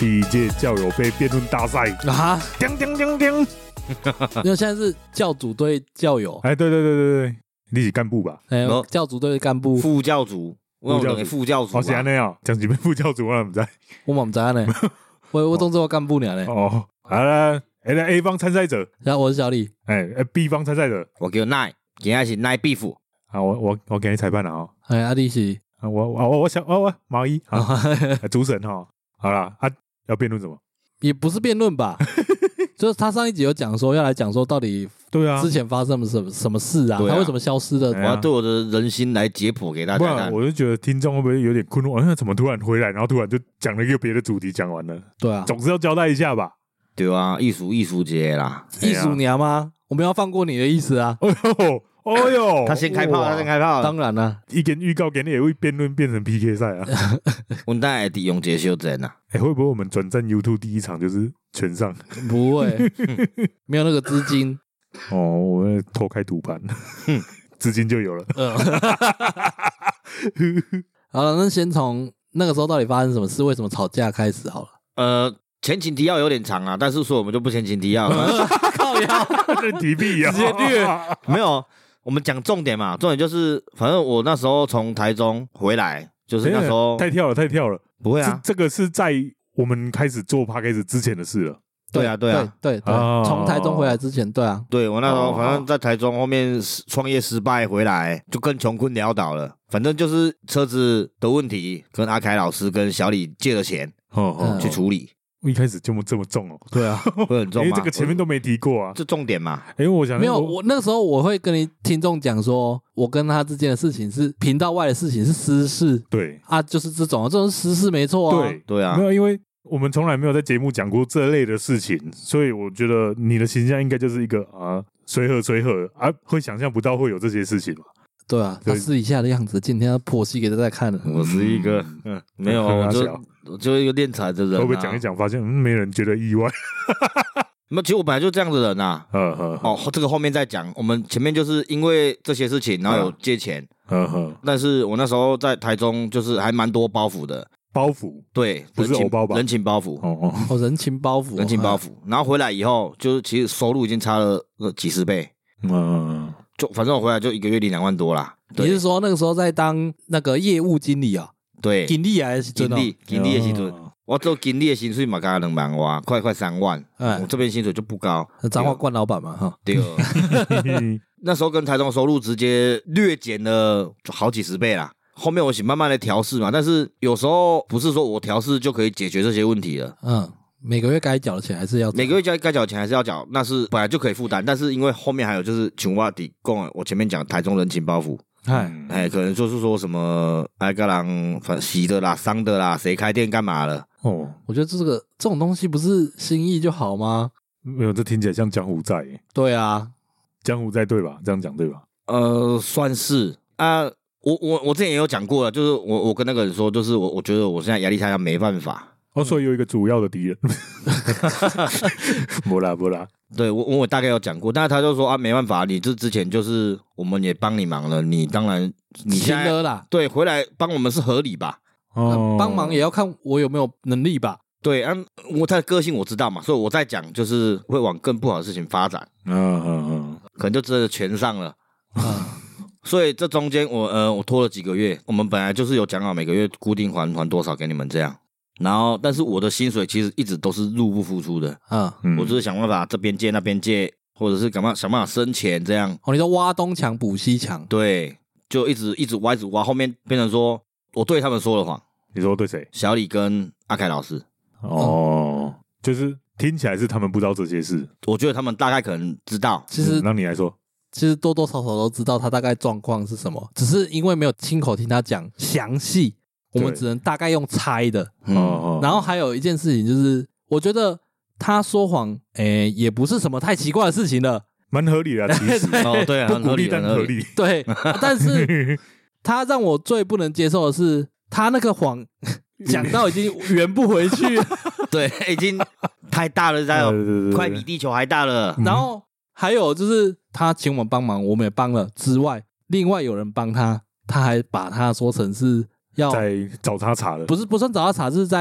第一届教友杯辩论大赛啊， 叮叮叮叮， 因为现在是教主对教友， 哎，对，你是干部吧？ 哎，教主对干部， 副教主，我有副教主， 哦，是安尼哦，讲几遍副教主我唔知， 我唔知呢，我当做干部呢。 哦，好了，A 方参赛者， 然后我是小李， 哎，B 方参赛者， 我叫奈，今天是奈 beef， 好，我给你裁判了哦， 哎，阿弟是， 我毛衣，好，主审哈，好啦，要辩论什么？ 也不是辩论吧，就是他上一集有讲说要来讲说到底对啊， 之前发生了什么事啊，他为什么消失了？ 我要对我的人心来解剖给大家看。 我就觉得听众会不会有点困惑？那怎么突然回来，然后突然就讲了一个别的主题，讲完了？ 对啊， 总是要交代一下吧？ 对啊，艺术节啦， 艺术娘吗？我们要放过你的意思啊！ 哦呦， 他先开炮， 当然啦， 一点预告给你，也会辩论变成 PK 赛啊！ 我等下用这修正啊！ 会不会我们转战 YouTube 第一场就是全上？ 不会，没有那个资金。 哦，我们偷开赌盘，资金就有了。 好了，那先从那个时候到底发生什么事，为什么吵架开始好了。 前情提要有点长啊，但是说我们就不前情提要了。 靠腰， 认提币啊， 直接略。 没有，我们讲重点嘛，重点就是，反正我那时候从台中回来，就是那时候太跳了， 不会啊， 这个是在我们开始做 podcast 之前的事了。 对啊， 从台中回来之前，对啊， 对我那时候反正在台中后面创业失败回来，就跟穷困潦倒了。反正就是车子的问题，跟阿凯老师跟小李借了钱去处理。 一开始就这么重哦？ 对啊， 会很重吗？ 因为这个前面都没提过啊， 这重点嘛。 我想没有，我那时候我会跟你听众讲说，我跟他之间的事情是频道外的事情，是私事。 对啊，就是这种是私事没错啊。 对啊， 没有，因为我们从来没有在节目讲过这类的事情，所以我觉得你的形象应该就是一个随和啊，会想象不到会有这些事情嘛。 对啊，他私底下的样子，今天要剖析给大家看了。 我是一个没有，我就一个练财的人。 会不会讲一讲，发现没人觉得意外？ 那其实我本来就这样的人呐。这个后面再讲。我们前面就是因为这些事情，然后有借钱。但是我那时候在台中，就是还蛮多包袱的。 包袱？对，不是偶包吧？ 人情包袱。 人情包袱， 人情包袱。然后回来以后，就是其实收入已经差了几十倍。就反正我回来就一个月领2万多啦。 你是说那个时候在当那个业务经理啊？ 对， 经理还是经理的时阵，我做经理的薪水嘛，刚2万哇，快3万。我这边薪水就不高。 彰化冠老板嘛，哈。 对。那时候跟台中收入直接略减了好几十倍啦。后面我是慢慢的调试嘛，但是有时候不是说我调试就可以解决这些问题了。 每个月该缴的钱还是要缴， 每个月该缴的钱还是要缴，那是本来就可以负担，但是因为后面还有就是穷话底供，我前面讲台中人情包袱，可能就是说什么个人洗的啦、伤的啦，谁开店干嘛了？ 我觉得这种东西不是心意就好吗？ 没有，这听起来像江湖债。 对啊， 江湖债对吧？这样讲对吧？ 算是啊。我之前也有讲过了，就是我跟那个人说，就是我觉得我现在压力太大，没办法。 所以有一个主要的敌人。没啦。 对，我大概有讲过，但是他就说没办法，你这之前就是我们也帮你忙了，你当然你现在啦， 对，回来帮我们是合理吧？ 帮忙也要看我有没有能力吧？ 对我他的个性我知道嘛，所以我在讲就是会往更不好的事情发展。可能就真的全上了。所以这中间我拖了几个月，我们本来就是有讲好每个月固定还多少给你们这样，然后但是我的薪水其实一直都是入不敷出的。我就是想办法这边借那边借，或者是想办法生钱这样。 你说挖东墙补西墙？ 对，就一直挖，后面变成说我对他们说了谎。 你说对谁？ 小李跟阿凯老师。 就是听起来是他们不知道这些事， 我觉得他们大概可能知道。 其实让你来说。 其实多多少少都知道他大概状况是什么，只是因为没有亲口听他讲详细，我们只能大概用猜的。然后还有一件事情就是，我觉得他说谎，也不是什么太奇怪的事情了， 蛮合理的。其实对啊，很合理， 但合理。 对，但是他让我最不能接受的是，他那个谎讲到已经圆不回去。 对，已经太大了，快比地球还大了。 然后还有就是他请我们帮忙，我们也帮了之外，另外有人帮他，他还把他说成是要在找他茬了， 不算找他茬，是在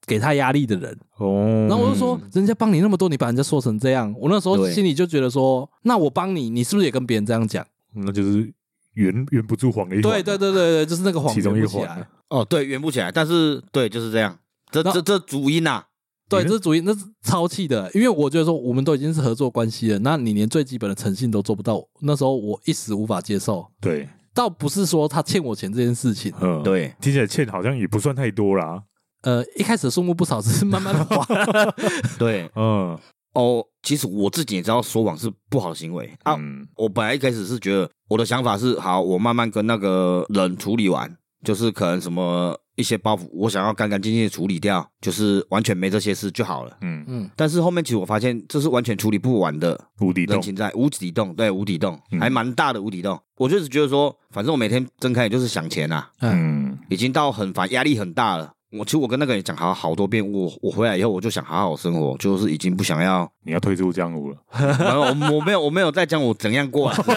给他压力的人。 哦， 然后我就说，人家帮你那么多，你把人家说成这样，我那时候心里就觉得说，那我帮你，你是不是也跟别人这样讲？ 那就是圆不住谎的一环。 对，就是那个谎其中一个圆不起来。 哦，对，圆不起来，但是对，就是这样，这主因啊。 对，这是主因，那是超气的，因为我觉得说我们都已经是合作关系了，那你连最基本的诚信都做不到，那时候我一时无法接受。 对， 倒不是说他欠我钱这件事情， 对， 听起来欠好像也不算太多啦。 一开始的数目不少，只是慢慢的还。 对，其实我自己也知道说谎是不好的行为啊。我本来一开始是觉得我的想法是，好，我慢慢跟那个人处理完，就是可能什么一些包袱，我想要干干净净的处理掉，就是完全没这些事就好了。但是后面其实我发现这是完全处理不完的无底洞， 人情债，无底洞，对，无底洞，还蛮大的无底洞。我就是觉得说，反正我每天睁开眼就是想钱啊，已经到很烦，压力很大了。其实我跟那个人讲好多遍，我回来以后我就想好好生活，就是已经不想要你要退出江湖了。 我没有在讲我怎样过啊，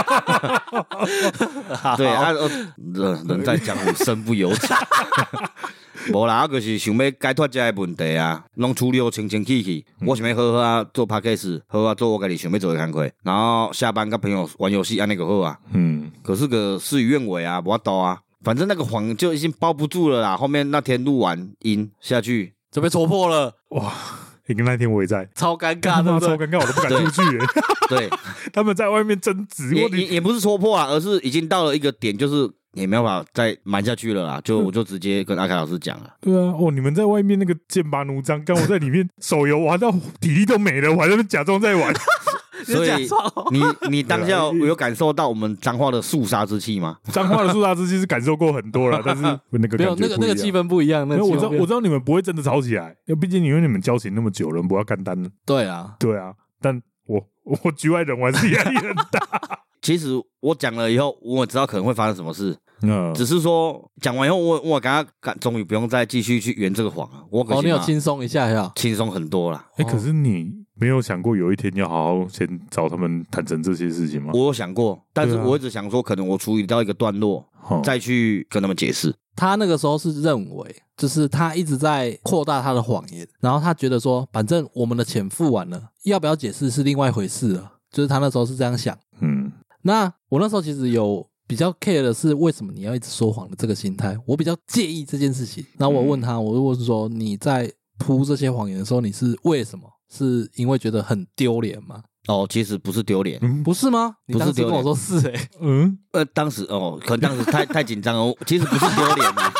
对啊，人在江湖身不由己。无啦，就是想要解脱这个问题啊，拢处理好清清气气。我想要好好啊做 podcast， 好好做我家己想要做的工作，然后下班跟朋友玩游戏安尼就好啊。可是个事与愿违啊，无法度啊。反正那个谎就已经包不住了啦，后面那天录完音下去就被戳破了。 哇！那天我也在， 超尴尬，对不对？ 超尴尬，我都不敢出去。 对， 他们在外面争执， 也不是戳破啊，而是已经到了一个点，就是也没办法再瞒下去了啦。我就直接跟阿凯老师讲了。 对啊，你们在外面那个剑拔弩张，刚我在里面手游玩到体力都没了，我还在那边假装在玩。 所以你当下有感受到我们彰化的肃杀之气吗？ 彰化的肃杀之气是感受过很多了，但是那个没有那个气氛不一样。 我知道你们不会真的吵起来，因为毕竟因为你们交情那么久了，不要干单了。 对啊， 但我局外人，我还是压力很大。 其实我讲了以后，我知道可能会发生什么事。只是说讲完以后，我刚刚终于不用再继续去圆这个谎了。 你有轻松一下呀？ 轻松很多啦。 可是你没有想过有一天要好好先找他们坦诚这些事情吗？ 我有想过，但是我一直想说，可能我处理到一个段落，再去跟他们解释。 他那个时候是认为，就是他一直在扩大他的谎言，然后他觉得说，反正我们的钱付完了，要不要解释是另外一回事了。就是他那时候是这样想。那我那时候其实有比较 care 的是为什么你要一直说谎的这个心态，我比较介意这件事情。然后我问他，我问说你在铺这些谎言的时候，你是为什么？是因为觉得很丢脸吗？ 其实不是丢脸， 不是吗？你当时跟我说是当时可能当时太紧张了，其实不是丢脸嘛。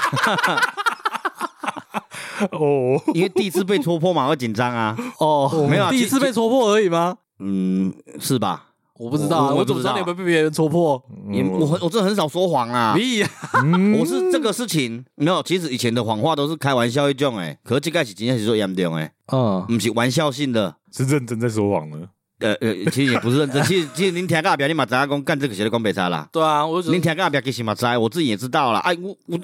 因为第一次被戳破嘛，会紧张啊。没有， 第一次被戳破而已吗？ 是吧？ 我不知道，我怎么知道你们被别人戳破？ 我真的很少说谎啊。我是这个事情没有，其实以前的谎话都是开玩笑一种可是这个是真的是说严重不是玩笑性的， 是认真在说谎了。 其实也不是认真，其实您听到后边你嘛知道讲干这个是在讲白差啦。 对啊， 您听到后边其实嘛知，我自己也知道啦。我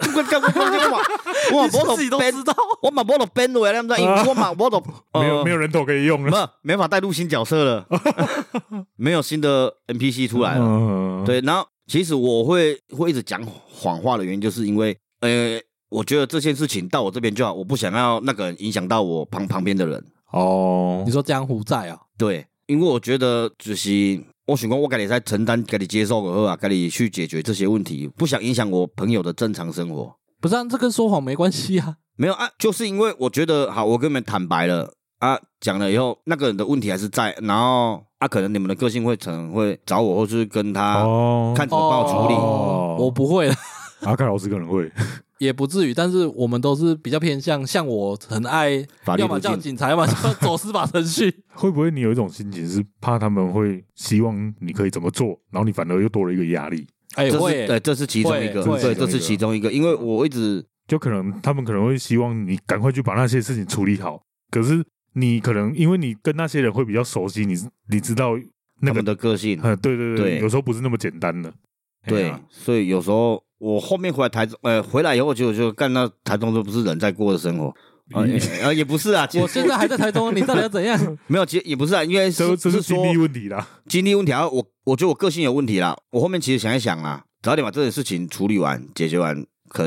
自己都知道， 我嘛没得编回来，你知道？因为我嘛没得没有人头可以用了， 没法带入新角色了，没有新的 NPC 出来了。对，然后其实我会一直讲谎话的原因，就是因为我觉得这件事情到我这边就好，我不想要那个人影响到我旁边的人。 你说江湖债啊？ 对。因为我觉得就是我想讲，我自己在承担，自己接受就好啊，自己去解决这些问题，不想影响我朋友的正常生活。 不是啊，这跟说谎没关系啊。 没有啊，就是因为我觉得好，我跟你们坦白了啊，讲了以后，那个人的问题还是在，然后可能你们的个性可能会找我，或是跟他看怎么帮我处理。 我不会了。 阿凯老师可能会， 也不至于，但是我们都是比较偏向，像我很爱，要么叫警察，要么叫走司法程序。 会不会你有一种心情是怕他们会希望你可以怎么做，然后你反而又多了一个压力？ 会， 对，这是其中一个，对，这是其中一个，因为我一直就可能他们可能会希望你赶快去把那些事情处理好，可是你可能因为你跟那些人会比较熟悉，你知道他们的个性， 对，有时候不是那么简单的， 对，所以有时候。我后面回来台中，回来以后我就干到台中都不是人在过的生活，也不是啊。 我现在还在台中，你到底要怎样？ 没有，其实也不是啊，因为这是精力问题啦， 精力问题啊。我觉得我个性有问题啦。我后面其实想一想啦，早点把这件事情处理完、解决完，可能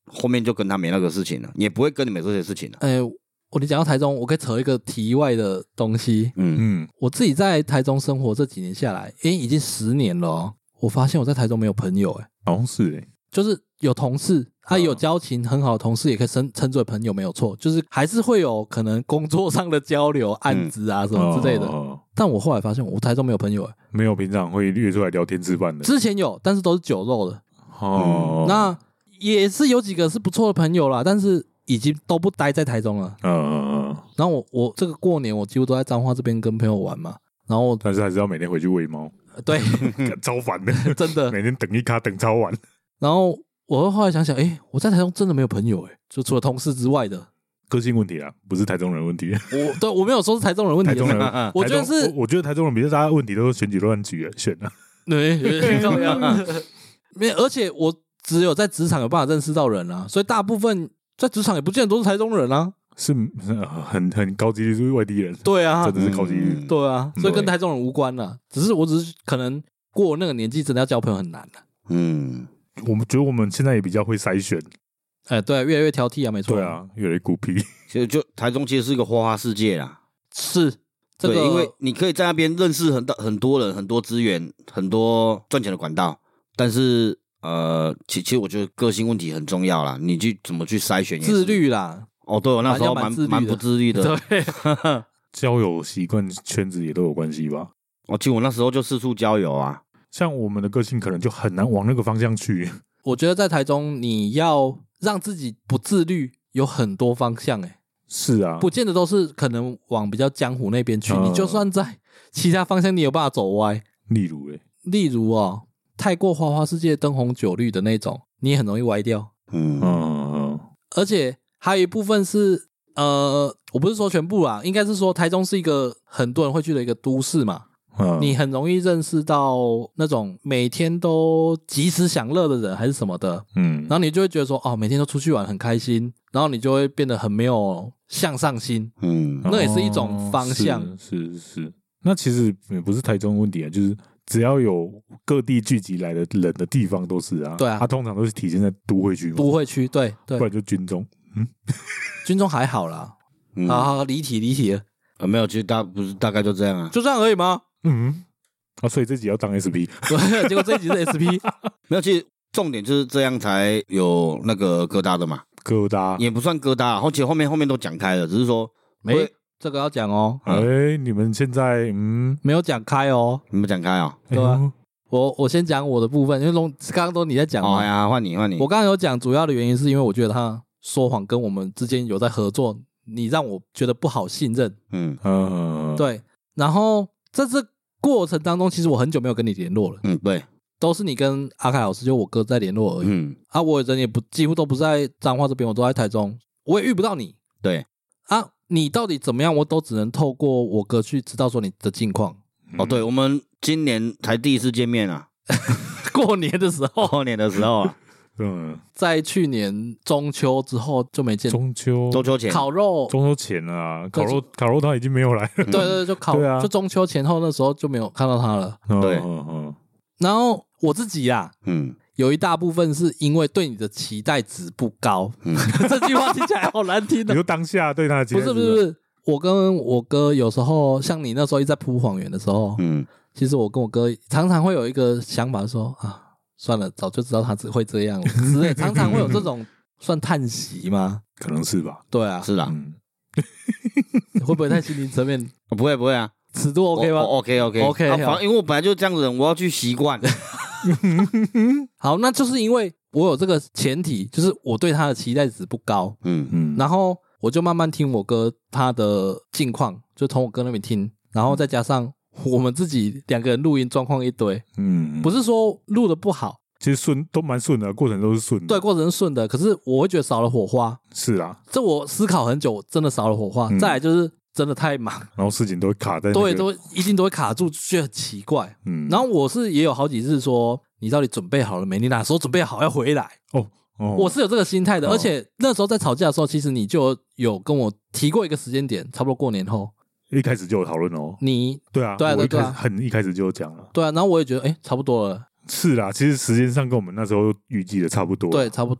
后面就跟他没那个事情了，也不会跟你们这些事情了。 你讲到台中，我可以扯一个题外的东西。我自己在台中生活这几年下来，已经10年了哦。我发现我在台中没有朋友， 好像是就是有同事，他有交情很好的同事，也可以称之为朋友，没有错。就是还是会有可能工作上的交流、案子啊什么之类的。但我后来发现，我台中没有朋友， 没有平常会约出来聊天吃饭的。 之前有，但是都是酒肉的。那也是有几个是不错的朋友啦，但是已经都不待在台中了。然后我这个过年我几乎都在彰化这边跟朋友玩嘛。然后但是还是要每天回去喂猫。 对， 超烦的， 真的， 每天等一卡等超晚。 然后我后来想想，我在台中真的没有朋友，就除了同事之外的。 个性问题啊，不是台中人问题。 我没有说是台中人问题。 台中人， 我觉得是， 我觉得台中人比较大的问题都是选举乱选的。 对，没，而且我只有在职场有办法认识到人啊，所以大部分在职场也不见得都是台中人啊。 是很高几率是外地人。 对啊， 真的是高几率。 对啊，所以跟台中人无关啦。我只是可能过那个年纪，真的要交朋友很难了。 我们觉得我们现在也比较会筛选。 对，越来越挑剔啊，没错。 对啊，越来越孤僻。 其实就台中其实是一个花花世界啦。 是，这个对，因为你可以在那边认识很多人、很多资源、很多赚钱的管道，但是其实我觉得个性问题很重要啦。你怎么去筛选？ 自律啦。 对，我那时候蛮不自律的。 对， 交友习惯、圈子也都有关系吧。 其实我那时候就四处交友啊。 像我们的个性可能就很难往那个方向去。 我觉得在台中，你要让自己不自律，有很多方向。 是啊， 不见得都是可能往比较江湖那边去。你就算在其他方向，你有办法走歪。例如太过花花世界、灯红酒绿的那种，你也很容易歪掉。而且还有一部分是我不是说全部啦，应该是说台中是一个很多人会去的一个都市嘛。你很容易认识到那种每天都及时享乐的人还是什么的。然后你就会觉得说每天都出去玩很开心，然后你就会变得很没有向上心。那也是一种方向。 是。那其实也不是台中问题啊，就是只要有各地聚集来的人的地方都是啊。 对啊， 它通常都是体现在都会区嘛。 都会区，对， 不然就军中。 军中还好啦。好，离题了。 没有，其实不是大概就这样啊。 就这样而已吗？ 所以这集要当 SP。 对，结果这一集是 SP。 没有，其实重点就是这样才有那个疙瘩的嘛。 疙瘩也不算疙瘩，其实后面都讲开了，只是说这个要讲哦。 你们现在没有讲开哦。 你们讲开哦。 对啊，我先讲我的部分，因为刚刚都你在讲嘛。 呀，换你。我刚刚有讲，主要的原因是因为我觉得他说谎跟我们之间有在合作，你让我觉得不好信任。对。然后在这过程当中，其实我很久没有跟你联络了。 对， 都是你跟阿凯老师，就我哥在联络而已。我人也几乎都不在彰化这边，我都在台中，我也遇不到你。 对你到底怎么样，我都只能透过我哥去知道说你的近况。 对，我们今年才第一次见面啊。 过年的时候啊。 在去年中秋之后就没见。 中秋前烤肉， 中秋前啊，烤肉他已经没有来了。 对，就中秋前后那时候就没有看到他了。 对。 然后我自己啊，有一大部分是因为对你的期待值不高。这句话听起来好难听的。 你说当下对他的期待值？ 不是，我跟我哥有时候像你那时候一直在铺谎言的时候，其实我跟我哥常常会有一个想法说算了，早就知道他只会这样了之类，常常会有这种算叹息吗？ 可能是吧。 对啊， 是啊。 会不会太心灵层面？ 不会啊， 尺度 OK 吗 ？OK。因为我本来就这样子人，我要去习惯。 好，那就是因为我有这个前提，就是我对他的期待值不高。然后我就慢慢听我哥他的近况，就从我哥那边听，然后再加上我们自己2个人录音状况一堆。不是说录的不好， 其实都蛮顺的，过程都是顺的。 对，过程是顺的，可是我会觉得少了火花。 是啊， 这我思考很久，真的少了火花。再来就是真的太忙， 然后事情都会卡在对，一定都会卡住，觉得很奇怪。然后我是也有好几次说，你到底准备好了没？你哪时候准备好要回来？我是有这个心态的。而且那时候在吵架的时候，其实你就有跟我提过一个时间点，差不多过年后。 一开始就有讨论哦。对啊，一开始就有讲了。 对啊，然后我也觉得差不多了。 是啦，其实时间上跟我们那时候预计的差不多。 对，差不多。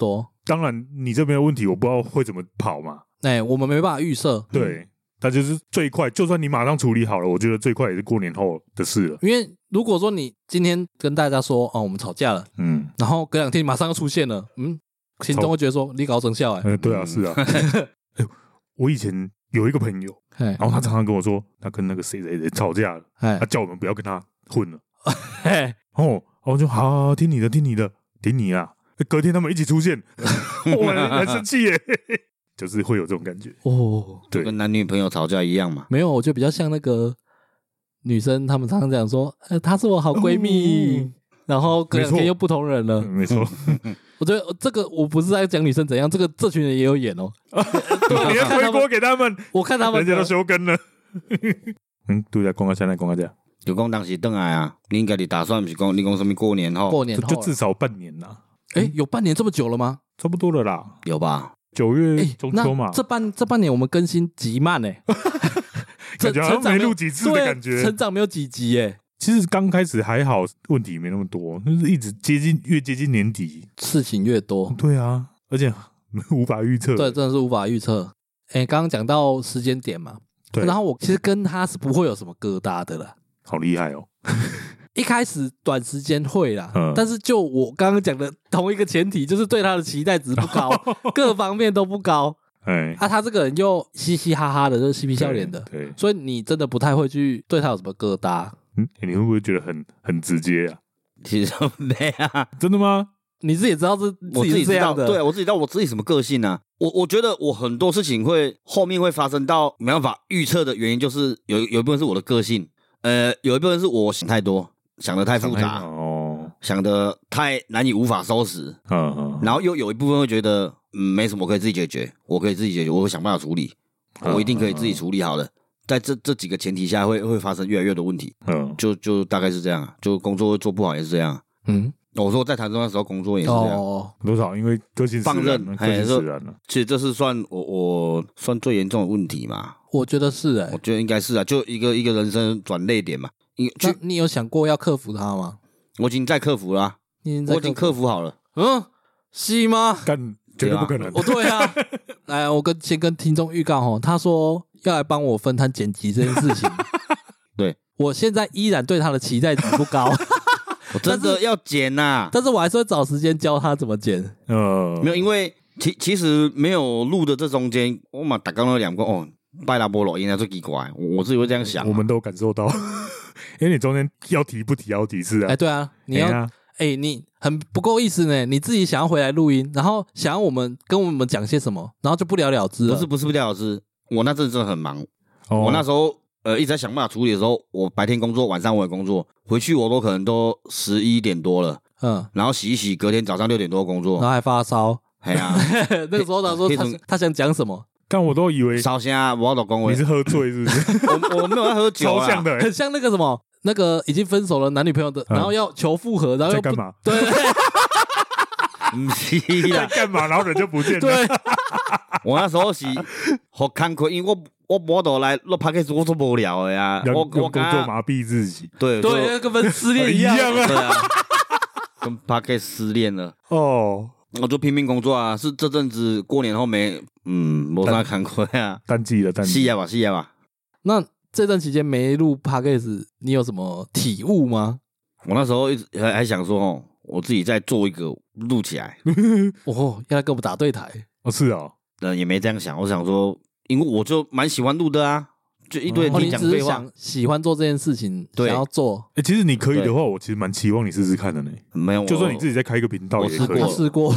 当然你这边的问题我不知道会怎么跑嘛， 我们没办法预设， 对，它就是最快，就算你马上处理好了，我觉得最快也是过年后的事了。 因为如果说你今天跟大家说我们吵架了，然后隔2天马上又出现了，心中会觉得说你搞整笑对啊，是啊。我以前有一个朋友，然后他常常跟我说，他跟那个谁谁谁吵架了，他叫我们不要跟他混了。然后我就好，听你的，听你啊。隔天他们一起出现，我很生气耶。就是会有这种感觉对， 跟男女朋友吵架一样嘛。 没有，我觉得比较像那个女生，她们常常讲说，她是我好闺蜜，然后隔2天又不同人了。 没错， 我觉得这个我不是在讲女生怎样，这群人也有演哦。 你要推锅给他们， 我看他们人家都休更了。对啦，讲到现在， 就讲当时回来啊，你应该你打算不是讲你讲什么过年后？ 过年后就至少半年啦。 有半年这么久了吗？ 差不多了啦， 有吧 ？9月中秋嘛。 这半年我们更新极慢感觉好像没录几次的感觉， 成长没有几集其实刚开始还好，问题没那么多，就是一直越接近年底， 事情越多。 对啊，而且无法预测。 对，真的是无法预测。刚刚讲到时间点嘛，对。然后我其实跟他是不会有什么疙瘩的啦。 好厉害哦！ 一开始短时间会啦，但是就我刚刚讲的同一个前提，就是对他的期待值不高，各方面都不高。他这个人又嘻嘻哈哈的，就是嬉皮笑脸的，对，所以你真的不太会去对他有什么疙瘩。 你会不会觉得很直接啊？ 其实没啊， 真的吗？ 你自己也知道自己是这样的， 对，我自己知道我自己什么个性啊。我觉得我很多事情后面会发生到没办法预测的原因，就是有一部分是我的个性，有一部分是我想太多，想得太复杂，想得太难以无法收拾，然后又有一部分会觉得没什么可以自己解决，我可以自己解决，我会想办法处理，我一定可以自己处理好的。在这几个前提下会发生越来越多问题，就大概是这样啊，就工作做不好也是这样，我说在台中的时候工作也是这样， 多少因为个性放任，其实这是算我算最严重的问题嘛？ 我觉得是我觉得应该是啊，就一个人生转捩点嘛。 那你有想过要克服它吗？ 我已经在克服了啊，我已经克服好了。 是吗？ 绝对不可能。 对啊，来，我先跟听众预告他说要来帮我分摊剪辑这件事情。 对， 我现在依然对他的期待值不高。 我真的要剪呐， 但是我还是会找时间教他怎么剪。 没有，因为其实没有录的这中间，我嘛打刚刚两个拜拉波罗应该最奇怪，我自己会这样想。 我们都感受到，因为你中间要提不提好几次啊？ 对啊，你要你很不够意思呢，你自己想要回来录音，然后想要跟我们讲些什么，然后就不了了之了。 不是不了了之，我那阵真的很忙，我那时候一直在想办法处理的时候，我白天工作，晚上我也工作，回去我都可能都11点多了，然后洗一洗，隔天早上6点多工作， 然后还发烧， 那个时候他说他想讲什么， 但我都以为烧虾，我都讲你是喝醉是不是？ 我没有在喝酒啊， 超像的， 很像那个什么，那个已经分手了男女朋友的，然后要求复合，然后在干嘛？ 对， 不是在干嘛？然后人就不见了。 对， 我那时候是好坎坷，因为我无到来录 podcast 我做无聊的呀，我工作麻痹自己， 对，跟跟失恋一样啊， 对啊，跟 podcast 失恋了我就拼命工作啊，是这阵子过年后没没啥坎坷啊， 淡季了， 是呀吧。 那这段期间没录 podcast， 你有什么体悟吗？ 我那时候一直还想说我自己再做一个录起来， 要来跟我们打对台是哦， 也没这样想，我想说，因为我就蛮喜欢录的啊，就一堆人讲废话， 喜欢做这件事情，想要做。 其实你可以的话，我其实蛮期望你试试看的呢。 没有， 就算你自己再开一个频道也可以。 我试过。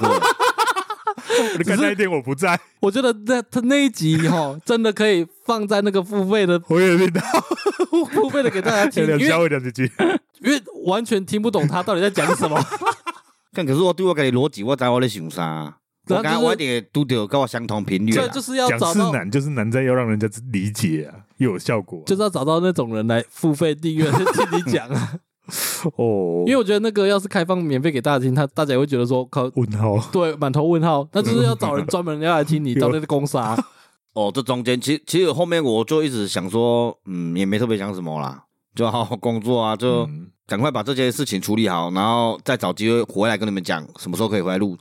你看那一天我不在， 我觉得他那一集真的可以放在那个付费的我也频道， 付费的给大家听，因为完全听不懂他到底在讲什么。 但可是我对我自己逻辑，我知道我在想啥。我刚我一定拄到跟我相同频率， 对，就是要找到就是难在要让人家理解啊，又有效果， 就是要找到那种人来付费订阅听你讲啊。因为我觉得那个要是开放免费给大家听，大家也会觉得说问号， 对，满头问号，那就是要找人专门要来听你到底在攻杀。 这中间其实后面我就一直想说，也没特别想什么啦，就好好工作啊，就赶快把这件事情处理好，然后再找机会回来跟你们讲什么时候可以回来录，这样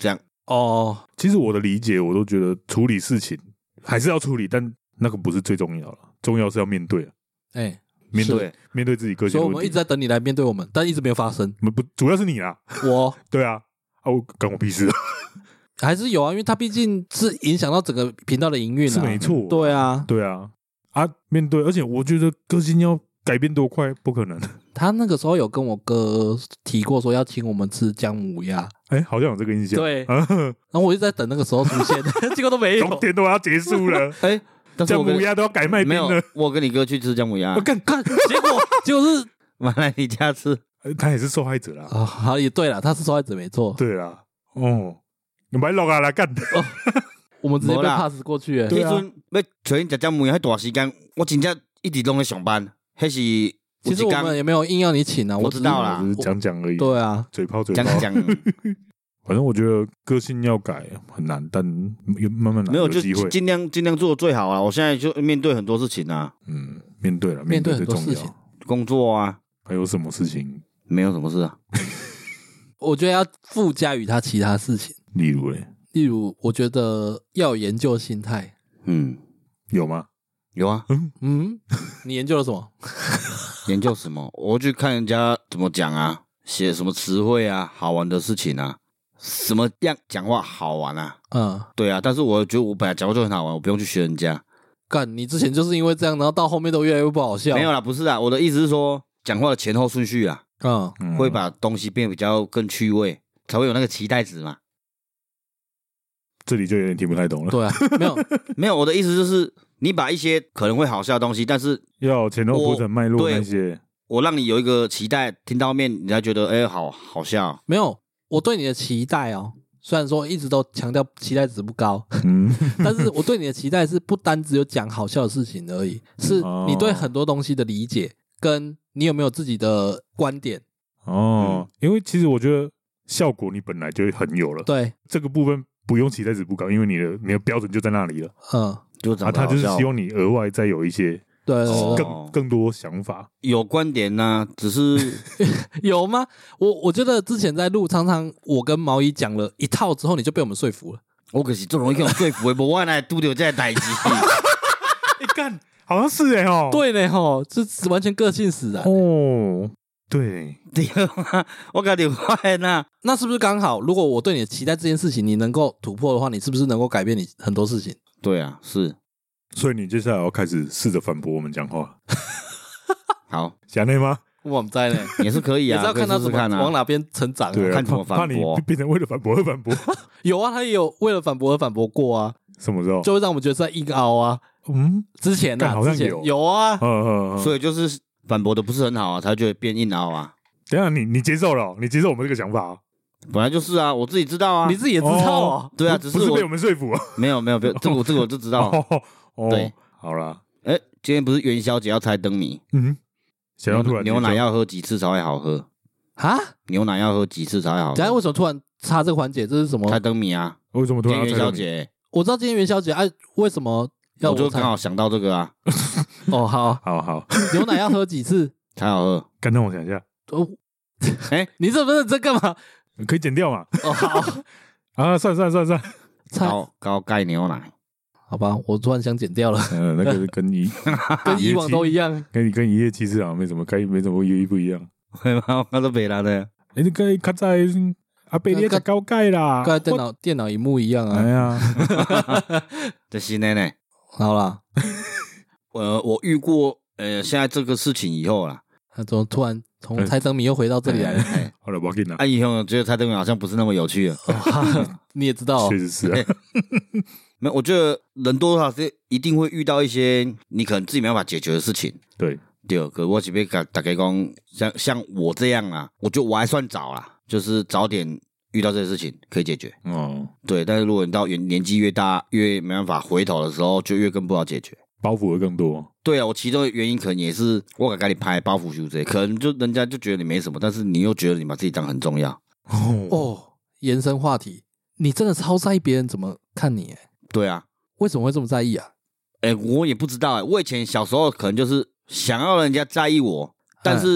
哦， 其实我的理解，我都觉得处理事情还是要处理，但那个不是最重要了，重要是要面对了。面对自己个性的问题。 所以我们一直在等你来面对我们，但一直没有发生。 不，主要是你啦。 我对啊，我干我屁事。 还是有啊，因为他毕竟是影响到整个频道的营运， 是没错。 对啊， 面对，而且我觉得个性要改变多快，不可能。 他那个时候有跟我哥提过说要请我们吃姜母鸭， 好像有这个印象。 对，然后我一直在等那个时候出现，结果都没有。 冬天都要结束了，姜母鸭都要改卖冰了。 我跟你哥去吃姜母鸭， 我看， 结果是买来你家吃， 他也是受害者啦。 好，也对了，他是受害者没错。 对啦，你买落啊来干。 我们直接被 pass 过去。 迄阵要找你吃姜母鸭，迄段时间我真正一直拢在上班，迄是。 其实我们也没有硬要你请啊， 我知道啦， 只是讲而已。 对啊， 嘴炮讲。 反正我觉得个性要改很难，但慢慢来， 没有就机会尽量做的最好啊！我现在就面对很多事情啊， 面对很多事情， 工作啊， 还有什么事情？ 没有什么事啊。 我觉得要附加于他其他事情， 例如， 我觉得要有研究心态。 有吗？ 有啊。 你研究了什么？ 研究什么？我去看人家怎么讲啊，写什么词汇啊，好玩的事情啊，什么样讲话好玩啊。对啊，但是我觉得我本来讲话就很好玩，我不用去学人家。 干，你之前就是因为这样，然后到后面都越来越不好笑。 没有啦，不是啊，我的意思是说，讲话的前后顺序啊，会把东西变得比较更趣味，才会有那个期待值嘛。 这里就有点听不太懂了。 对啊， 没有，我的意思就是。你把一些可能会好笑的东西，但是要前后铺陈脉络那些， 我让你有一个期待，听到面你才觉得好笑。 没有，我对你的期待虽然说一直都强调期待值不高，但是我对你的期待是不单只有讲好笑的事情而已，是你对很多东西的理解，跟你有没有自己的观点。 因为其实我觉得效果你本来就很有了， 对这个部分不用期待值不高，因为你的标准就在那里了。他就是希望你额外再有一些更多想法， 有观点啊，只是有吗？我觉得之前在录，常常我跟毛衣讲了一套之后，你就被我们说服了。 我可是最容易被我说服的，无我来拄到这个代志。 你干，好像是对这完全个性使然。 对， 我感觉发现啊， 那是不是刚好？如果我对你的期待这件事情你能够突破的话，你是不是能够改变你很多事情？ 对啊，是。 所以你接下来要开始试着反驳我们讲话。 好， 想内吗？ 我们在呢， 也是可以啊， 也是要看他怎么往哪边成长。 对， 看怎么反驳。 怕你变成为了反驳而反驳。 有啊，他也有为了反驳而反驳过啊。 什么时候？ 就会让我们觉得在硬凹啊。之前好像有啊。 所以就是反驳的不是很好啊，才会变硬凹啊。 等一下，你接受了，你接受我们这个想法。 本来就是啊，我自己知道啊， 你自己也知道啊。 对啊，只是被我们说服啊。 没有，这个我就知道。对， 好啦。 今天不是元宵节要猜灯谜？ 想要突然牛奶要喝几次才会好喝？牛奶要喝几次才会好喝？ 等下为什么突然插这个环节？这是什么？ 猜灯谜啊？ 为什么突然元宵节？ 我知道今天元宵节，为什么要我就刚好想到这个啊。 好，牛奶要喝几次才好喝？ 刚让我想一下。 你这不是在干嘛？ 可以剪掉嘛？ 好算。 高钙牛奶。 好吧，我突然想剪掉了。 那个跟以往都一样， 跟一夜七次好像没什么不一样。 我都没啦的。 你跟较早阿伯你才高钙啦， 跟电脑萤幕一样啊。 哎呀， 这是呢。 好啦， 我遇过现在这个事情以后啦， 他怎么突然从猜灯谜又回到这里来了？ 好了，不要紧啦。 以后觉得猜灯谜好像不是那么有趣了。 你也知道， 确实是啊。 没有，我觉得人多的话是一定会遇到一些你可能自己没办法解决的事情。 对， 可我这边大概讲，像我这样啊，我觉得我还算早啦，就是早点遇到这些事情可以解决。对，但是如果你到年纪越大，越没办法回头的时候，就越更不好解决， 包袱会更多。 对啊，我其中的原因可能也是我给你拍包袱修这，可能就人家就觉得你没什么，但是你又觉得你把自己当很重要。 延伸话题，你真的超在意别人怎么看你对啊， 为什么会这么在意啊？ 我也不知道我以前小时候可能就是想要人家在意我，但是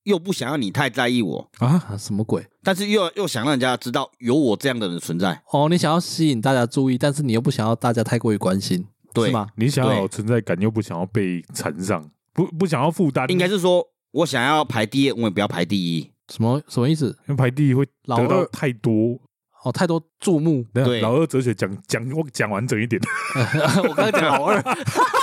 又不想要你太在意我啊？什么鬼？ 但是又想让人家知道有我这样的人存在。 哦，你想要吸引大家注意，但是你又不想要大家太过于关心， 对是吗？ 你想要有存在感，又不想要被缠上，不想要负担。 应该是说我想要排第一，我也不要排第一。 什么意思？ 因为排第一会得到太多太多注目。 对， 老二哲学讲完整一点。 我刚才讲老二，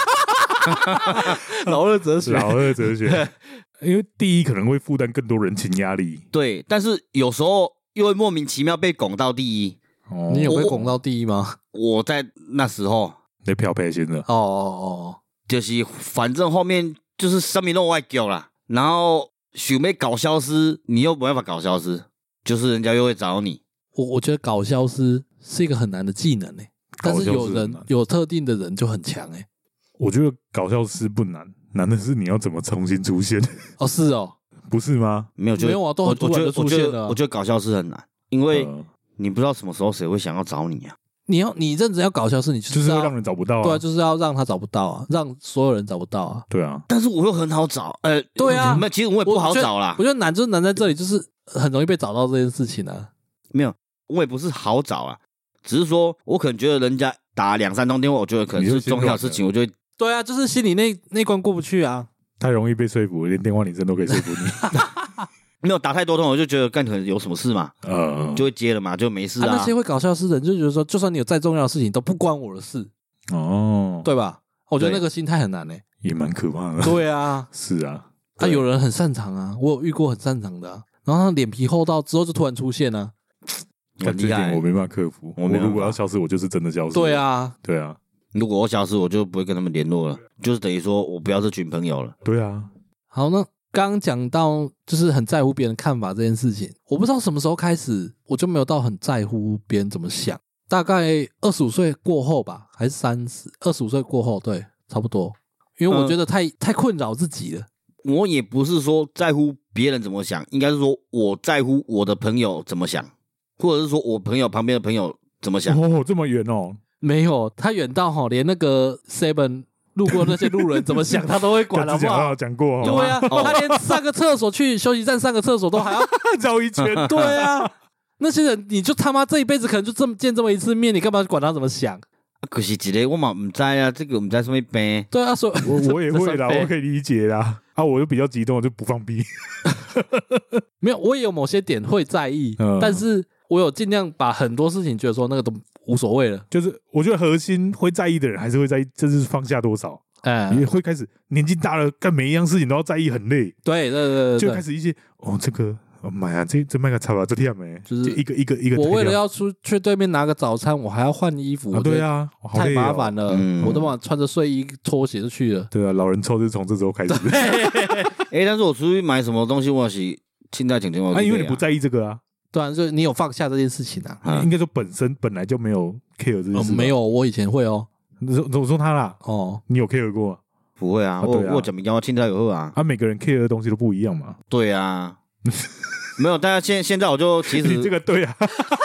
老二哲学， 因为第一可能会负担更多人情压力。 对，但是有时候又会莫名其妙被拱到第一。 你有被拱到第一吗？ 我在那时候在漂配先的。 就是反正后面就是什么都外叫啦，然后想要搞消失，你又没办法搞消失，就是人家又会找你。 我觉得搞消失是一个很难的技能但是有特定的人就很强我觉得搞消失不难，难的是你要怎么重新出现。 是哦， 不是吗？ 没有啊， 都很突然就出现了。 我觉得搞消失很难，因为你不知道什么时候谁会想要找你啊。 你认真要搞消失，你就是要让人找不到啊。 对啊，就是要让他找不到啊，让所有人找不到啊。 对啊， 但是我又很好找。 对啊， 其实我也不好找啦。 我觉得难就是难在这里，就是很容易被找到这件事情啊。 没有，我也不是好找啊，只是说我可能觉得人家打2-3通电话，我觉得可能是重要的事情，我就会。对啊，就是心里那关过不去啊， 太容易被说服，连电话铃声都可以说服你。 没有打太多通，我就觉得可能有什么事嘛，就会接了嘛，就没事啊。 那些会搞笑的人就觉得说，就算你有再重要的事情，都不关我的事，对吧？我觉得那个心态很难也蛮可怕的。 对啊， 是啊， 有人很擅长啊，我有遇过很擅长的然后他脸皮厚到之后就突然出现啊， 这点我没办法克服。我如果要消失，我就是真的消失。 对啊， 如果我消失，我就不会跟他们联络了，就是等于说我不要这群朋友了。 对啊， 好，那刚刚讲到就是很在乎别人看法这件事情，我不知道什么时候开始，我就没有到很在乎别人怎么想。大概25岁过后吧，还是25岁过后，对，差不多。因为我觉得太困扰自己了。 我也不是说在乎别人怎么想，应该是说我在乎我的朋友怎么想，或者是说我朋友旁边的朋友怎么想。 这么远哦。 没有，他远到连那个 Seven 路过那些路人怎么想，他都会管，好不好？ 讲过， 对啊，他连上个厕所去休息站上个厕所都还要绕一圈。 对啊，那些人你就他妈这一辈子可能就见这么一次面，你干嘛管他怎么想？ 可是一个我嘛唔知啊，这个我们在什么病？ 对啊，所以我也会啦，我可以理解啦。我就比较激动，我就不放屁。 没有，我也有某些点会在意，但是我有尽量把很多事情觉得说那个都无所谓了。 就是我觉得核心会在意的人还是会在意，这是放下多少。你会开始年纪大了，干每一样事情都要在意，很累。 对， 就开始一些这个。妈呀，这卖个差吧，这天没， 就是一个。 我为了要去对面拿个早餐，我还要换衣服。 对啊， 太麻烦了，我都穿着睡衣拖鞋就去了。 对啊，老人臭就从这时候开始。 但是我出去买什么东西，我是现在挺听话。 因为你不在意这个啊。 对啊，就你有放下这件事情啊。 应该说本来就没有 care 这件事。 没有，我以前会哦。 我说他啦。你有 care 过？ 不会啊，我讲明讲我现在有会啊。 每个人 care 的东西都不一样嘛。 对啊。没有，但是现在我就其实你这个对啊，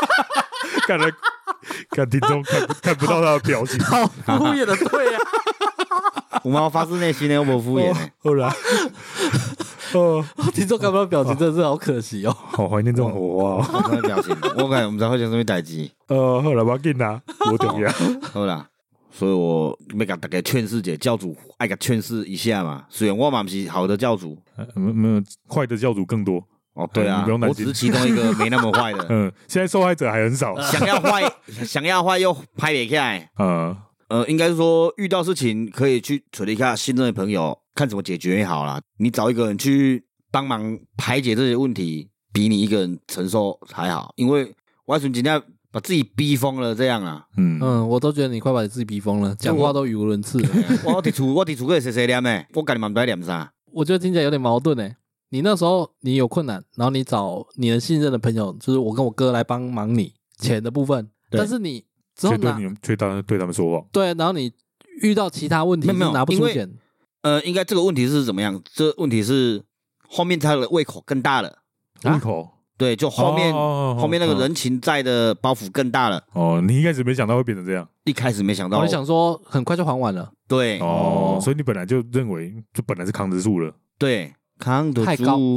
看听众看不到他的表情， 好敷衍的对啊， 我们发自内心的，我不敷衍的。 后来， 听众看不到表情，真的是好可惜哦。 好怀念这种火花， 好怀念表情。我感觉我们才会讲什么代志。 后来不要紧啦，我重要。 好啦，所以我要给大家劝世者教主，爱给劝世一下嘛。虽然我嘛不是好的教主， 没有坏的教主更多。 对啊，我只是其中一个没那么坏的。 现在受害者还很少。 想要坏又拍不起来。应该是说遇到事情可以去处理一下信任的朋友，看怎么解决也好啦。你找一个人去帮忙排解这些问题，比你一个人承受还好。因为我今天把自己逼疯了这样啊。 我都觉得你快把你自己逼疯了，讲话都语无伦次。 我伫厝个谁谁念呢？我跟你们不在念啥？ 我觉得听起来有点矛盾欸。你那时候你有困难，然后你找你的信任的朋友，就是我跟我哥来帮忙你钱的部分，但是你之后却对他们说谎。 对，然后你遇到其他问题是拿不出钱。 应该这个问题是怎么样？这问题是后面他的胃口更大了。 胃口？ 对，就后面那个人情债的包袱更大了。 你一开始没想到会变成这样。 一开始没想到， 我想说很快就还完了。 对。 所以你本来就认为就本来是扛得住了。 对。扛得住，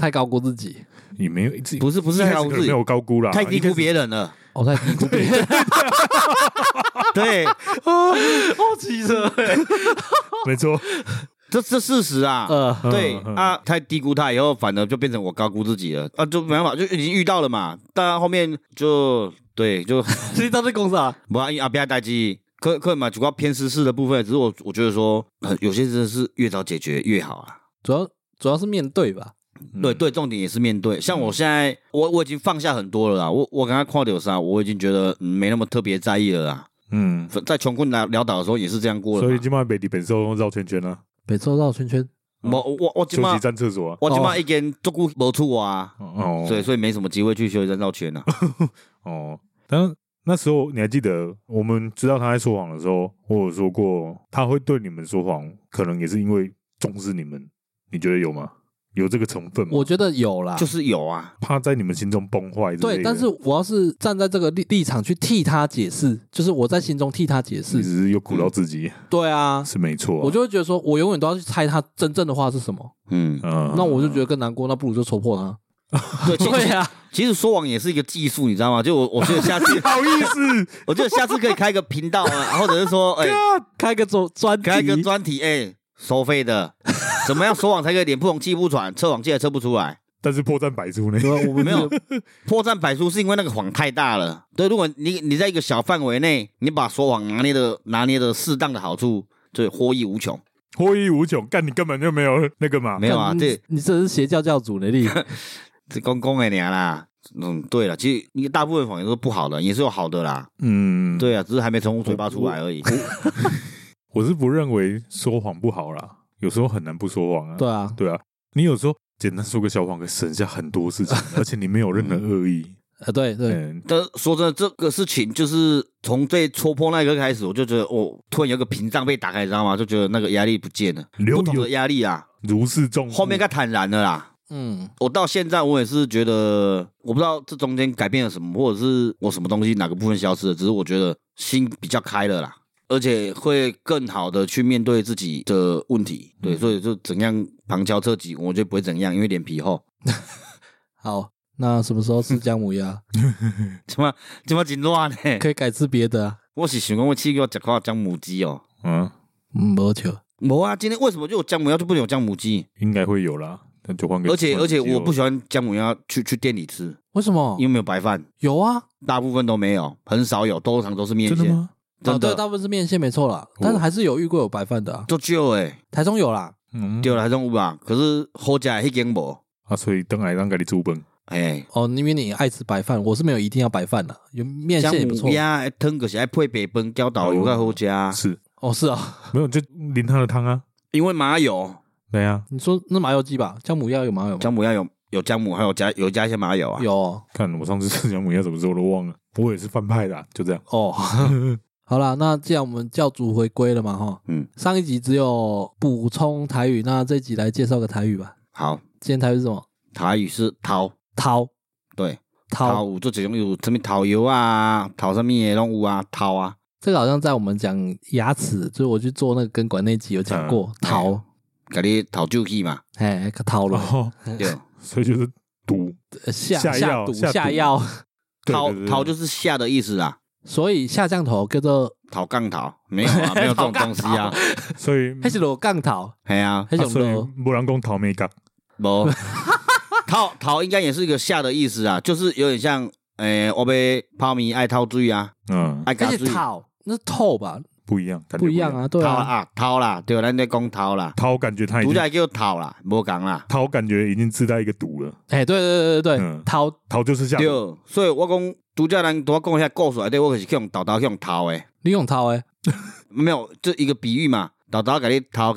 太高估自己， 也没有， 不是太高估自己， 没有高估啦， 太低估别人了。 哦，太低估别人， 对， 骑车， 没错， 这事实啊。对啊，太低估他以后，反而就变成我高估自己了啊，就没办法，就已经遇到了嘛。但后面就对，就所以到底讲啥？ 不啊，不要代志。可以嘛，主要偏私事的部分，只是我觉得说，有些真的是越早解决越好啊。 主要是面对吧。 对，重点也是面对。像我现在，我已经放下很多了啦。我刚刚看到啥，我已经觉得没那么特别在意了啦。在穷困潦倒的时候也是这样过的。 所以今晚北地本寿绕圈圈啊， 北寿绕圈圈。 我今晚休息站厕所啊， 我今晚已经足久没出啊，所以没什么机会去休息站绕圈啊。 但那时候你还记得，我们知道他在说谎的时候，我有说过他会对你们说谎，可能也是因为重视你们。你觉得有吗？有这个成分吗？ 我觉得有啦， 就是有啊， 怕在你们心中崩坏。 对，但是我要是站在这个立场去替他解释，就是我在心中替他解释， 你只是又苦到自己。 对啊， 是没错。 我就会觉得说，我永远都要去猜他真正的话是什么。那我就觉得更难过，那不如就戳破他。对啊， 其实说谎也是一个技术，你知道吗？就我觉得下次好意思， 我觉得下次可以开个频道啊，或者是说， 开个专题，收费的。怎么样说谎才可以脸不红气不喘，测谎器还测不出来？ 但是破绽百出呢？ 我们没有破绽百出，是因为那个谎太大了。对，如果你在一个小范围内，你把说谎拿捏的适当的好处，就获益无穷。 干你根本就没有那个嘛？ 没有啊， 你这是邪教教主的力， 这公的你啦。对了，其实你大部分谎言都是不好的，也是有好的啦。对啊，只是还没从嘴巴出来而已。 我是不认为说谎不好啦。有时候很难不说谎啊。对啊，你有时候简单说个小谎可以省下很多事情，而且你没有任何恶意。 对。 但说真的，这个事情就是从最戳破那个开始，我就觉得突然有个屏障被打开，你知道吗？就觉得那个压力不见了，不同的压力啊， 如释重负。 后面该坦然了啦。我到现在我也是觉得，我不知道这中间改变了什么，或者是我什么东西哪个部分消失了，只是我觉得心比较开了啦。而且会更好的去面对自己的问题，对，所以就怎样旁敲侧击，我觉得不会怎样，因为脸皮厚。 好，那什么时候吃姜母鸭？ 怎么真乱呢？ 可以改吃别的啊。 我是想讲我去给我吃块姜母鸡哦。 没错。 没啊，今天为什么就有姜母鸭就不能有姜母鸡？ 应该会有啦，那就换个。 而且我不喜欢姜母鸭去店里吃。 为什么？ 因为没有白饭。 有啊， 大部分都没有，很少有，通常都是面线。 真的吗？ 对，大部分是面线没错啦，但是还是有遇过有白饭的啊。 都少台中有啦。 对啦，台中有吧？可是好吃的那间无啊，所以等来让给你煮饭。 因为你爱吃白饭，我是没有一定要白饭的，有面线也不错。 姜母鸭汤可是爱配白饭，浇导游较好吃。 是啊， 没有就淋他的汤啊， 因为麻油。 对啊， 你说那麻油鸡吧，姜母鸭有麻油吗？ 姜母鸭有姜母，还有加一些麻油啊。 有。 看我上次吃姜母鸭什么时候都忘了，我也是翻派的，就这样。 好啦，那既然我们教主回归了嘛，上一集只有补充台语，那这一集来介绍个台语吧。 好， 今天台语是什么？ 台语是掏，对， 掏有做这种有什么掏油啊，掏什么的拢有啊，掏啊。 这个好像在我们讲牙齿，就是我去做那个根管那集有讲过，掏， 给你掏酒气嘛， 掏了， 对， 所以就是毒下药， 掏就是下的意思啊。 所以下降头叫做讨杠头，没有啊，没有这种东西啊。 所以那是落杠头， 系啊， 那种的。没人讲讨没杠， 无讨应该也是一个下的意思啊，就是有点像我被泡米爱掏水啊，爱加水。 讨那是透吧？ 不一样啊，对啊， 掏啦，对，咱在讲掏啦， 掏感觉他已经独家叫掏啦，无讲啦， 掏感觉已经自带一个毒了。 对， 掏就是下毒。 对，所以我讲独家人多讲一下故事内底，我可是去用豆去用掏诶， 你用掏诶， 没有，这一个比喻嘛，豆给你掏，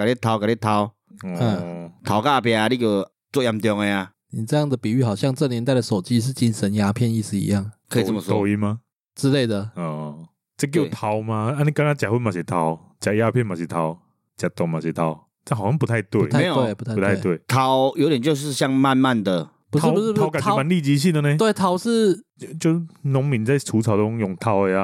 掏到边啊，你个最严重的啊。 你这样的比喻好像这年代的手机是精神鸦片意思一样， 可以这么说。 抖音吗？ 之类的。 这叫掏吗？你刚刚假婚嘛是掏，假鸦片嘛是掏，假毒嘛是掏，这好像不太对， 没有，不太对。 掏有点就是像慢慢的， 不是掏感觉蛮立即性的呢。 对，掏是就农民在除草中用掏的呀，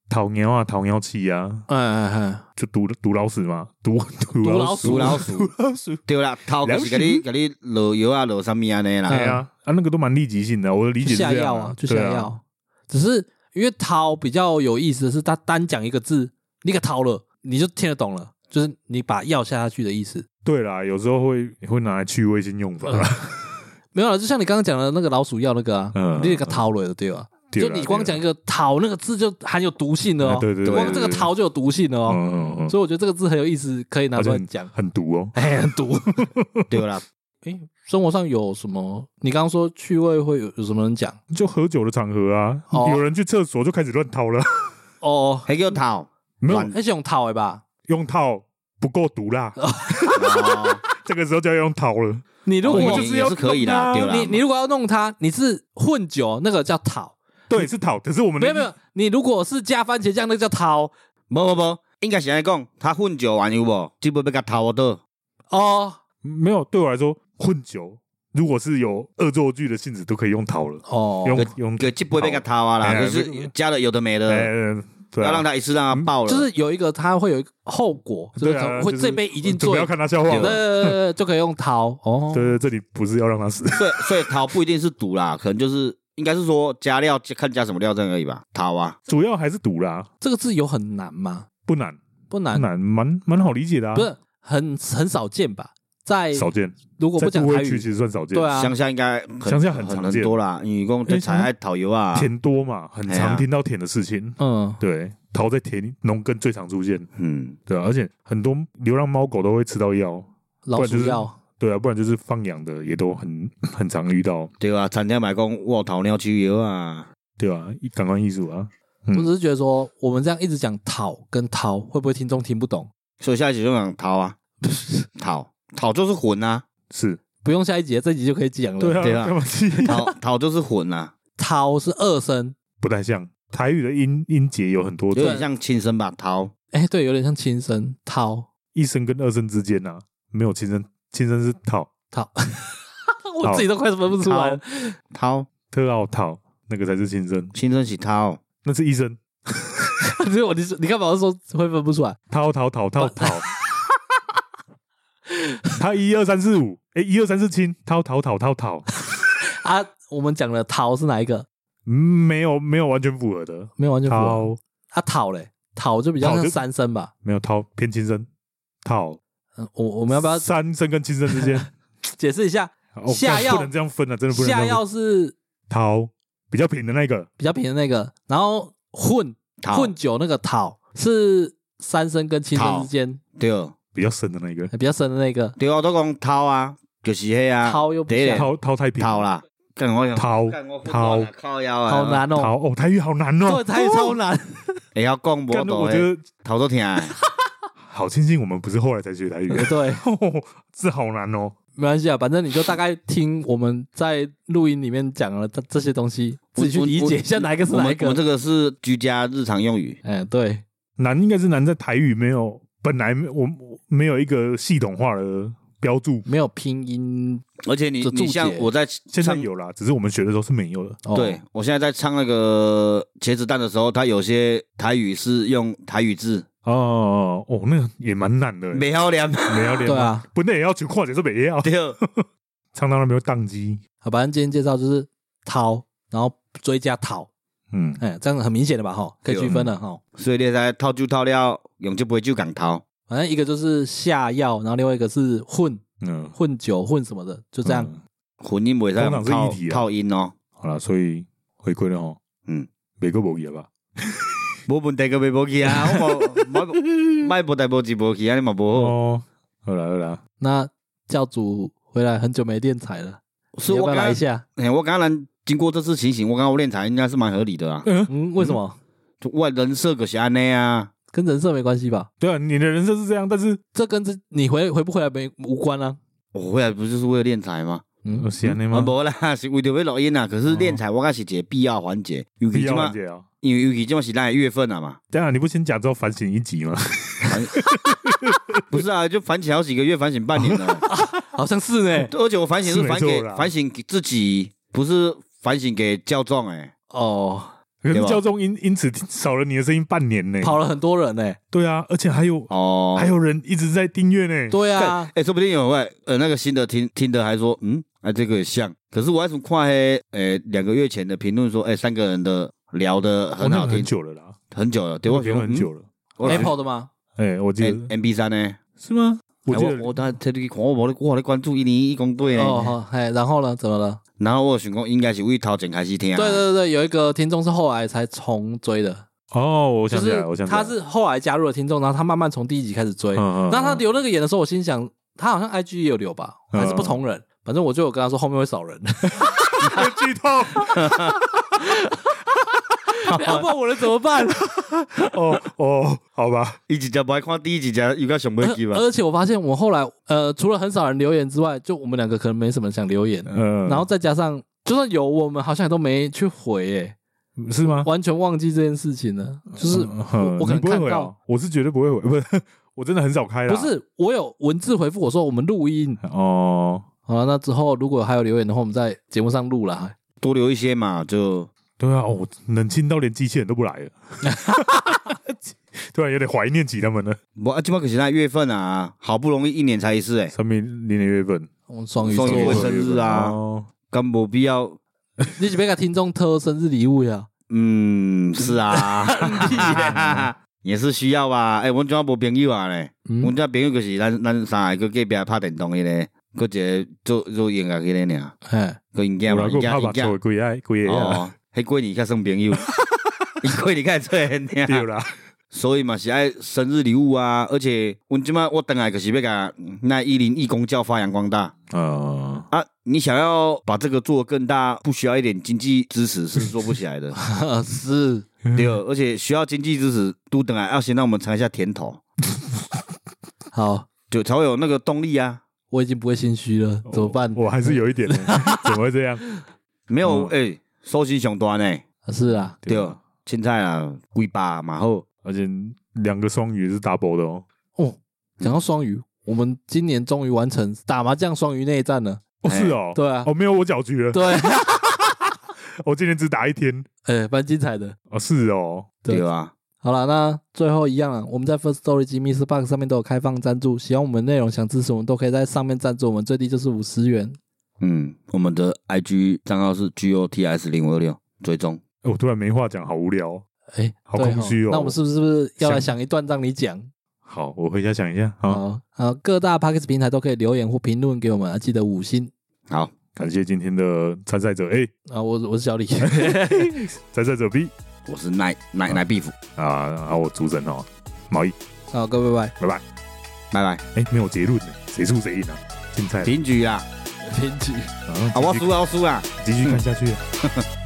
讨鸟啊，讨鸟器啊，就毒老鼠嘛，毒老鼠， 对啦，头就是给你落药啊，落什么安尼啦， 对啊，那个都蛮立即性的，我的理解是这样啊，就下药，只是因为掏比较有意思的是，他单讲一个字，你给掏了，你就听得懂了，就是你把药下去的意思。 对啦，有时候会拿来趣味性用法。 没有了，就像你刚刚讲的那个老鼠药那个啊，你那个掏了对吧？就你光讲一个讨那个字就含有毒性的哦， 对， 光这个讨就有毒性的哦，所以我觉得这个字很有意思，可以拿出来讲。 很毒哦， 很毒。 对啦， 生活上有什么？你刚刚说趣味会有什么人讲？ 就喝酒的场合啊，有人去厕所就开始乱掏了。 哦， 还叫掏？ 没有， 那是用掏的吧？ 用掏不够毒辣，这个时候就要用掏了。 你如果就是要是可以的，对啦。 你如果要弄它，你是混酒，那个叫讨。 对，是讨，可是我们没有，你如果是加番茄酱，那个叫掏。 不，应该是来讲，他混酒完有无？基本要给掏的。 哦， 没有，对我来说，混酒如果是有恶作剧的性质，都可以用掏了。 哦， 用基本要给掏啊啦，就是加了有的没的，要让他一次让他爆了。 就是有一个，他会有一个后果，就是会这杯一定醉， 不要看他笑话了，就可以用掏。哦， 对，这里不是要让他死， 所以掏不一定是毒啦，可能就是。应该是说加料看加什么料这样而已吧，讨啊， 主要还是毒啦。 这个字有很难吗？ 不难，蛮好理解的啊。 不是很少见吧？在少见。 如果不讲台语， 其实算少见。 对啊， 乡下应该乡下很常见多啦。你讲在采爱讨油啊， 田多嘛，很常听到田的事情。对，桃在田农耕最常出现。对啊，而且很多流浪猫狗都会吃到药， 老鼠药。 对啊，不然就是放养的也都很常遇到。 对啊，餐厅买讲哇讨鸟取油啊， 对啊，感官艺术啊。 我只是觉得说，我们这样一直讲讨跟掏，会不会听众听不懂？ 所以下一集就讲掏啊，讨就是混啊， 是不用下一集，这集就可以讲了。 对啊， 讨就是混啊， 掏是二声， 不太像台语的音节有很多， 有点像轻声吧，掏。 对，有点像轻声掏， 一声跟二声之间啊，没有轻声。轻声是讨， 我自己都快分不出来了。 讨特奥讨那个才是轻声， 轻声是讨， 那是一声。 你干嘛说会分不出来？ 讨，他1、2、3、4、5，1、2、3、4轻，讨啊，我们讲的讨是哪一个？ 没有完全符合的， 没有完全符合。讨嘞，讨就比较像三声吧？ 没有讨偏轻声，讨。 我们要不要三声跟轻声之间解释一下？下药不能这样分啊，真的不能。 下药是讨比较平的那个， 然后混酒那个讨是三声跟轻声之间， 对， 比较深的那个， 对啊，我都讲讨啊，就是迄啊， 讨又讨太平， 讨啦， 讨靠腰啊， 好难哦， 台语好难哦， 对，台语超难， 要讲不懂， 我觉得讨都听。 好庆幸我们不是后来才学台语， 对， 这好难哦。 没关系啊，反正你就大概听我们在录音里面讲了这些东西，自己去理解一下哪一个是哪一个。 我们这个是居家日常用语， 对， 难应该是难在台语本来我没有一个系统化的标注， 没有拼音， 而且你像我在现在有啦，只是我们学的时候是没有的。 对，我现在在唱那个茄子蛋的时候，它有些台语是用台语字。 那个也蛮难的， 没要练， 对啊， 本来也要求跨节是没要， 对， 唱到那没有宕机。 好，反正今天介绍就是掏，然后追加讨，这样很明显的吧，可以区分了哈。 所以你在掏酒掏料，用就不会就讲掏。 反正一个就是下药，然后另外一个是混酒混什么的，就这样。 混音不会在套音哦。 好了，所以回归了哦，别个无去吧。 无问题个袂无去啊，我买无代无志无去啊，你嘛无好。 好啦， 那教主回来很久没练财了， 是我来一下。 我刚刚经过这次情形，我刚刚练财应该是蛮合理的啊。 为什么？ 我人设就是安尼啊， 跟人设没关系吧？ 对啊，你的人设是这样，但是这跟你回不回来无关啊。 我回来不就是为了练财吗？ 是安尼吗？ 无啦，是为着要录音啊。可是练财我感觉是一个必要环节， 必要环节啊。 因为尤其这么是咱的月份啊嘛， 当然你不先假之后反省一集吗？ 不是啊，就反省好几个月，反省半年了， 好像是呢。 而且我反省是反省给自己，不是反省给教众可是教宗因此少了你的声音半年呢， 跑了很多人呢。 对啊，而且还有人一直在订阅呢。 对啊， 说不定有那个新的听的还说，这个也像。可是我还怎么看2个月前的评论说，3个人的聊的很好听， 很久了啦， 很久了，对我觉得很久了。 Apple 的吗？ 我记得 MP3 呢？ 是吗？我记得我特地看，我在关注101公队呢。 哦，然后呢？怎么了？ 然后我想讲，应该是为头前开始听。 对，有一个听众是后来才重追的。 哦，我想起来， 他是后来加入了听众，然后他慢慢从第1集开始追。然后他留那个言的时候，我心想，他好像 IG 也有留吧，还是不同人。反正我就有跟他说后面会少人。 剧透。 要不然我能怎么办？ 好吧， 一集才不爱看第1集才有个想不记吧。 而且我发现我后来除了很少人留言之外，就我们2个可能没什么想留言，然后再加上就算有，我们好像也都没去回， 是吗？ 完全忘记这件事情了。就是我可能看到， 我是绝对不会回，不是，我真的很少开啦。 不是，我有文字回复我说我们录音哦。好了，那之后如果还有留言的话，我们在节目上录啦， 多留一些嘛，就。 对啊，冷清到连机器人都不来了，突然有点怀念起他们了。 基本可是那月份啊，好不容易1年才一次上面1年月份， 双鱼生日啊，根没必要。 你是要给听众特生日礼物呀？ 是啊，也是需要吧。我怎么没朋友啊嘞？我这朋友就是咱3个隔壁拍电动的咧，搁一个做音乐的咧尔，搁音乐嘛，音乐。迄过年才算朋友，过年才出现听。 对啦， 所以嘛是爱生日礼物啊，而且我回来就是要甲那101义工教发扬光大。你想要把这个做更大，不需要一点经济支持是做不起来的。 是， 对，而且需要经济支持，都等来要先让我们尝一下甜头。 好， 就才会有那个动力啊。 我已经不会心虚了，怎么办？ 我还是有一点，怎么会这样？ 没有，收视上大呢。 是啊， 对，凊彩啊，几百嘛好， 而且2个双鱼是 double 的哦。 讲到双鱼，我们今年终于完成打麻将双鱼内战了。 是哦， 对啊， 没有我搅局了。 对， 我今年只打1天， 蛮精彩的。 是哦， 对啊。 好了，那最后一样啊，我们在 Firstory 及 MixerBox 上面都有开放赞助，喜欢我们内容想支持我们都可以在上面赞助我们，最低就是50元。 我们的 IG 账号是 GOTS0526，追踪。 我突然没话讲，好无聊哦。好空虚哦。 那我们是不是要来想一段让你讲？ 好，我回家想一下。 好，各大 Podcast 平台都可以留言或评论给我们，记得5星。 好， 感谢今天的参赛者 A。 我是小李。 参赛者 B。 我是奶 beef 我主审毛毅。 好，各位拜拜拜。 没有结论呢，谁输谁赢啊？精彩。 平局啊， 平局。 我输啊， 继续看下去。